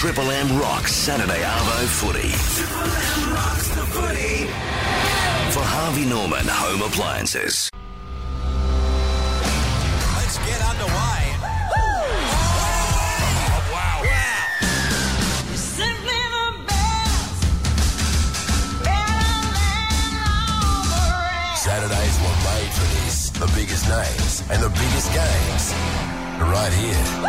Triple M rocks Saturday Arvo footy. Triple M rocks the footy. For Harvey Norman Home Appliances. Let's get underway. Wow. You're simply the best. Better than all the rest. Saturdays were made for this. The biggest names and the biggest games. Right here.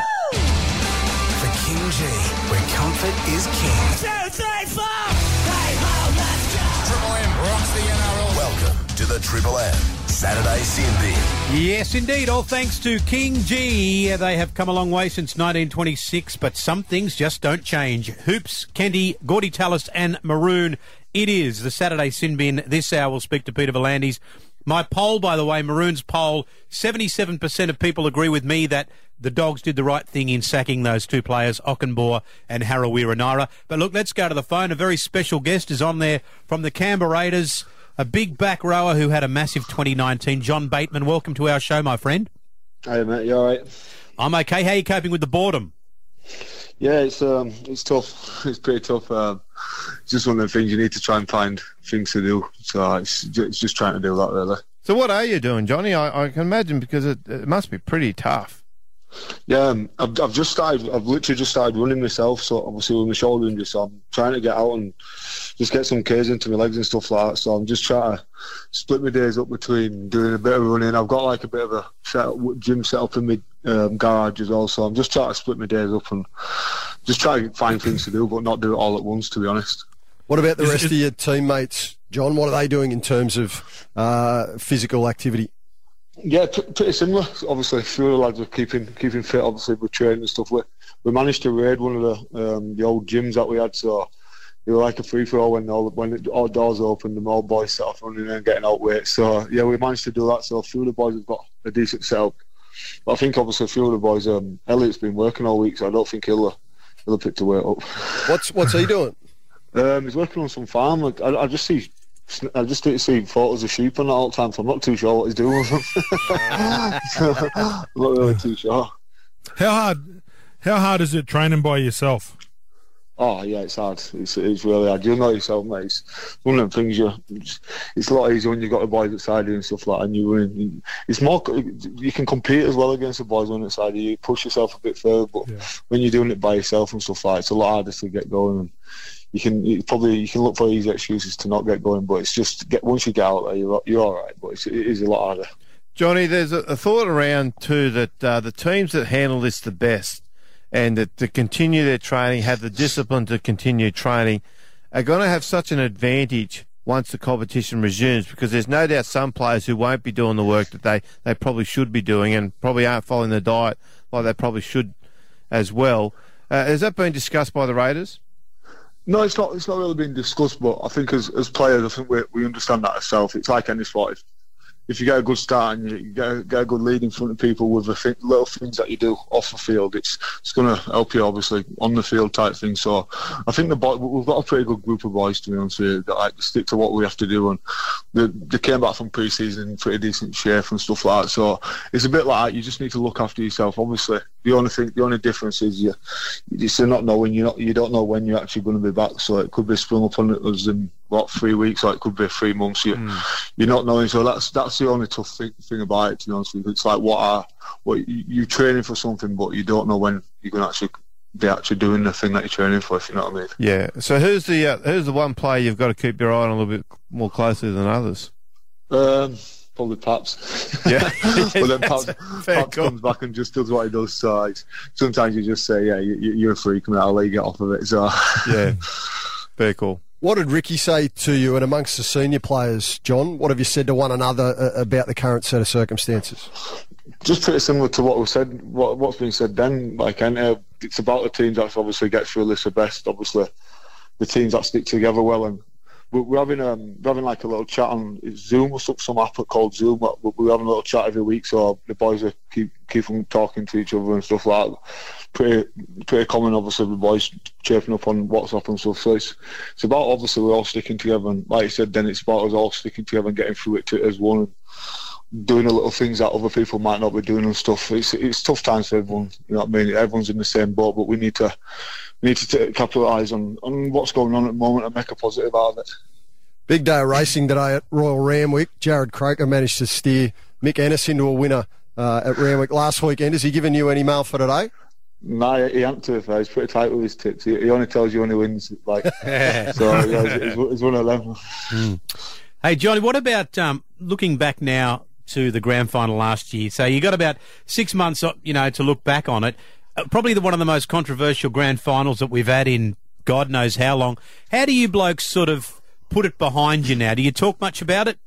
For King G, where comfort is king. 2, 3, 4. Hey ho, let's go. Triple M rocks the NRL. Welcome to the Triple M Saturday Sin Bin. Yes, indeed. All thanks to King G. They have come a long way since 1926, but some things just don't change. Hoops, Kenty, Gordy Tallis and Maroon. It is the Saturday Sin Bin. This hour we'll speak to Peter V'landys. My poll, by the way, Maroon's poll, 77% of people agree with me that the Dogs did the right thing in sacking those two players, Ockenbaugh and Harawira-Naera. But look, let's go to the phone. A very special guest is on there from the Canberra Raiders, a big back rower who had a massive 2019, John Bateman. Welcome to our show, my friend. Hey, mate, you all right? I'm okay. How are you coping with the boredom? Yeah, it's tough. It's pretty tough. It's just one of the things you need to try and find things to do. So it's just trying to do that, really. So what are you doing, Johnny? I can imagine, because it must be pretty tough. Yeah, I've literally just started running myself. So obviously with my shoulder injury, so I'm trying to get out and just get some Ks into my legs and stuff like that. So I'm just trying to split my days up between doing a bit of running. I've got like a bit of a gym set up in my garage as well. So I'm just trying to split my days up and just try to find things to do, but not do it all at once, to be honest. What about the rest of your teammates, John? What are they doing in terms of physical activity? Yeah, pretty similar. Obviously, a few of the lads are keeping fit. Obviously, with training and stuff. We managed to raid one of the old gyms that we had. So it was like a free for all when all doors opened. The more boys set off running and getting out weight. So yeah, we managed to do that. So a few of the boys have got a decent setup. But I think obviously a few of the boys, Elliot's been working all week, so I don't think he'll have picked the weight up. What's he doing? He's working on some farm. I just see photos of sheep on that all the time, so I'm not too sure what he's doing with them. I'm not really too sure. How hard is it training by yourself? Oh yeah, it's hard. It's really hard. You know yourself, mate. It's one of them things. It's a lot easier when you've got the boys outside you and stuff like that. And you win. It's more. You can compete as well against the boys on the side. You push yourself a bit further, but when you're doing it by yourself and stuff like that, it's a lot harder to get going. And you can look for easy excuses to not get going, but it's just once you get out there, you're all right. But it is a lot harder. Johnny, there's a thought around too that the teams that handle this the best and that to continue their training, have the discipline to continue training, are going to have such an advantage once the competition resumes, because there's no doubt some players who won't be doing the work that they probably should be doing and probably aren't following the diet like they probably should as well. Has that been discussed by the Raiders? No, it's not really been discussed, but I think as players, I think we understand that ourselves. It's like any sport. If you get a good start and you get a good lead in front of people with the little things that you do off the field, it's going to help you, obviously, on the field type thing. So I think we've got a pretty good group of boys, to be honest with you, that stick to what we have to do. And they came back from pre-season in pretty decent shape and stuff like that. So it's a bit like that. You just need to look after yourself. Obviously, the only difference is you not knowing. You don't know when you're actually going to be back. So it could be sprung upon us in 3 weeks, or it could be 3 months. You're not knowing. So that's the only tough thing about it, to be honest with you. It's like you're training for something, but you don't know when you're going to actually be doing the thing that you're training for, if you know what I mean. Yeah. So who's the one player you've got to keep your eye on a little bit more closely than others? Probably Paps. Yeah. But then Paps comes back and just does what he does. So sometimes you just say, yeah, you're a freak, and I'll let you get off of it. So yeah, very cool. What did Ricky say to you and amongst the senior players, John? What have you said to one another about the current set of circumstances? Just pretty similar to what was said, what's been said then. It's about the teams that obviously get through this the best. Obviously, the teams that stick together well, and we're having like a little chat on Zoom or some app called Zoom. We're having a little chat every week, so the boys are keep on talking to each other and stuff like that. Pretty common, obviously, the boys chirping up on WhatsApp and stuff. So it's about, obviously, we're all sticking together, and like you said, then it's about us all sticking together and getting through it as one, and doing the little things that other people might not be doing and stuff. It's tough times for everyone. You know what I mean? Everyone's in the same boat, but we need to we need to capitalise on what's going on at the moment and make a positive out of it. Big day of racing today at Royal Randwick. Jared Croker managed to steer Mick Ennis into a winner at Randwick last weekend. Has he given you any mail for today? No, he hasn't, to be fair. He's pretty tight with his tips. He only tells you when he wins. Like, so yeah, he's one of them. Hey, Johnny, what about looking back now to the grand final last year? So you got about 6 months, to look back on it. Probably one of the most controversial grand finals that we've had in God knows how long. How do you blokes sort of put it behind you now? Do you talk much about it?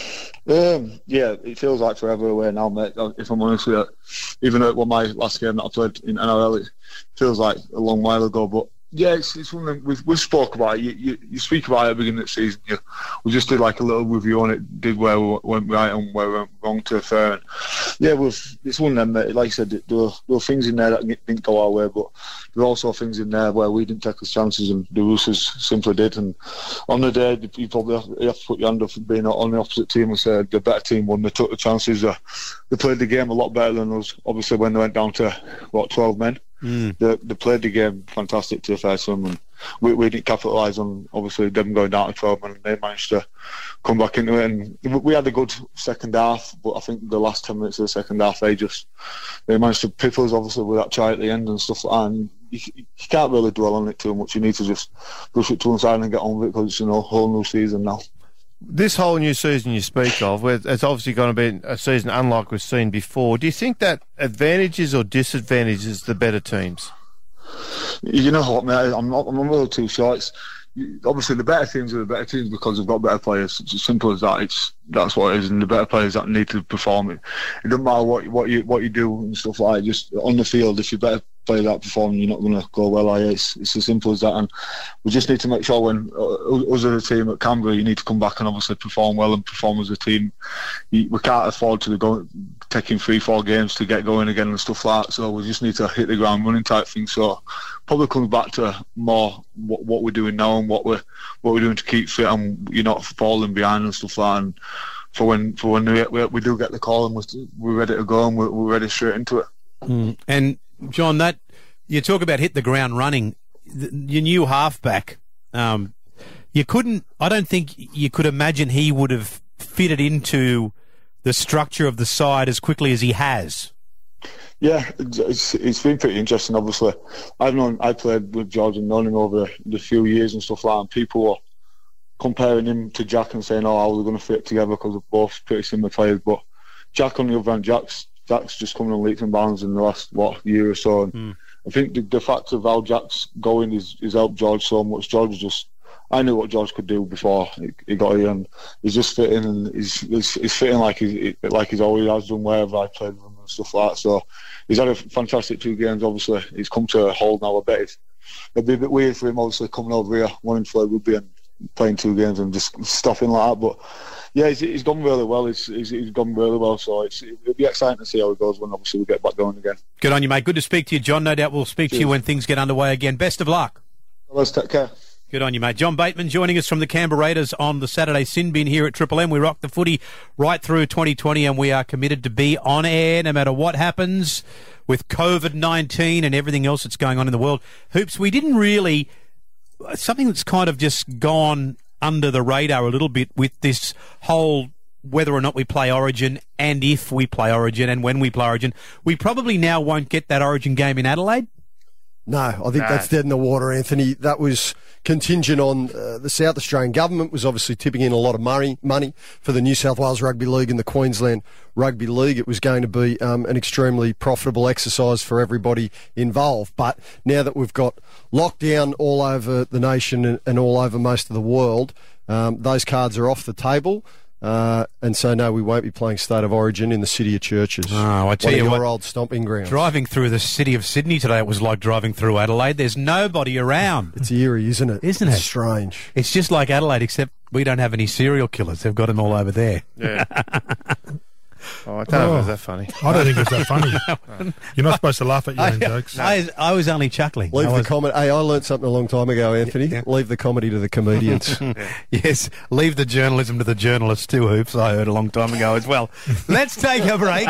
Yeah, it feels like forever away now, mate. If I'm honest with you, even at my last game that I played in NRL, it feels like a long while ago. But yeah, it's one of them, we've spoke about it. You speak about it at the beginning of the season. We just did like a little review on it, did where we went right and where we went wrong, to a fair. And yeah, it's one of them, mate. Like I said, there were things in there that didn't go our way, but there were also things in there where we didn't take our chances and the Roosters simply did. And on the day, you probably have to put your hand up for being on the opposite team and say the better team won. They took the chances. They played the game a lot better than us. Obviously, when they went down to 12 men. They played the game fantastic, to the fair to them, and we didn't capitalise on obviously them going down to 12 men, and they managed to come back into it. And we had a good second half, but I think the last 10 minutes of the second half they managed to pip us, obviously, with that try at the end and stuff like that. And you can't really dwell on it too much. You need to just brush it to one side and get on with it, because it's a whole new season now. This whole new season you speak of, where it's obviously going to be a season unlike we've seen before, do you think that advantages or disadvantages the better teams? You know what, mate, I'm not really too sure. Obviously, the better teams are the better teams because they've got better players. It's as simple as that. That's what it is, and the better players that need to perform. It doesn't matter what you do and stuff like that. Just on the field, if you're better player that perform, you're not going to go well. It's as simple as that. And we just need to make sure when us as a team at Canberra, you need to come back and obviously perform well and perform as a team. We can't afford to go taking 3-4 games to get going again and stuff like that. So we just need to hit the ground running type thing. So probably comes back to more what we're doing now and what we're doing to keep fit, and you're not falling behind and stuff like that. And for when we do get the call and we're ready to go and we're ready straight into it. And John, that you talk about hit the ground running, your new halfback, I don't think you could imagine he would have fitted into the structure of the side as quickly as he has. Yeah, it's been pretty interesting. Obviously, I played with George and known him over the few years and stuff like that, and people were comparing him to Jack and saying, how are they going to fit together, because they're both pretty similar players. But Jack, on the other hand, Jack's just coming on leaps and bounds in the last year or so. And I think the fact of how Jack's going is helped George so much. I knew what George could do before he got here, and he's just fitting, and he's fitting like he's always has done wherever I played with him and stuff like that. So he's had a fantastic 2 games. Obviously, he's come to a hold now. I bet it'd be a bit weird for him, obviously, coming over here wanting to play rugby and playing 2 games and just stopping like that. But yeah, he's gone really well. He's gone really well. So it'll be exciting to see how it goes when obviously we get back going again. Good on you, mate. Good to speak to you, John. No doubt we'll speak to you when things get underway again. Best of luck. Let's take care. Good on you, mate. John Bateman joining us from the Canberra Raiders on the Saturday Sin Bin here at Triple M. We rock the footy right through 2020, and we are committed to be on air no matter what happens with COVID-19 and everything else that's going on in the world. Hoops, we didn't really... Something that's kind of just gone under the radar a little bit with this whole whether or not we play Origin, and if we play Origin and when we play Origin. We probably now won't get that Origin game in Adelaide. No, I think that's dead in the water, Anthony. That was contingent on the South Australian government was obviously tipping in a lot of money for the New South Wales Rugby League and the Queensland Rugby League. It was going to be an extremely profitable exercise for everybody involved. But now that we've got lockdown all over the nation and all over most of the world, those cards are off the table. And so, no, we won't be playing State of Origin in the City of Churches. Oh, I tell you what, your old stomping grounds. Driving through the city of Sydney today, it was like driving through Adelaide. There's nobody around. It's eerie, isn't it? Isn't it? It's strange. It's just like Adelaide, except we don't have any serial killers. They've got them all over there. Yeah. Oh, I don't know if it was that funny. I don't think it's that funny. You're not supposed to laugh at your own jokes. I was only chuckling. Leave the comedy. Hey, I learnt something a long time ago, Anthony. Yeah. Leave the comedy to the comedians. Yes, leave the journalism to the journalists too, Hoops. I heard a long time ago as well. Let's take a break.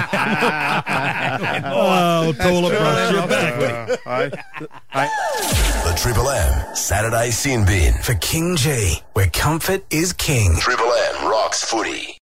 Oh, tall across your back. The Triple M Saturday Sin Bin for King G, where comfort is king. Triple M rocks footy.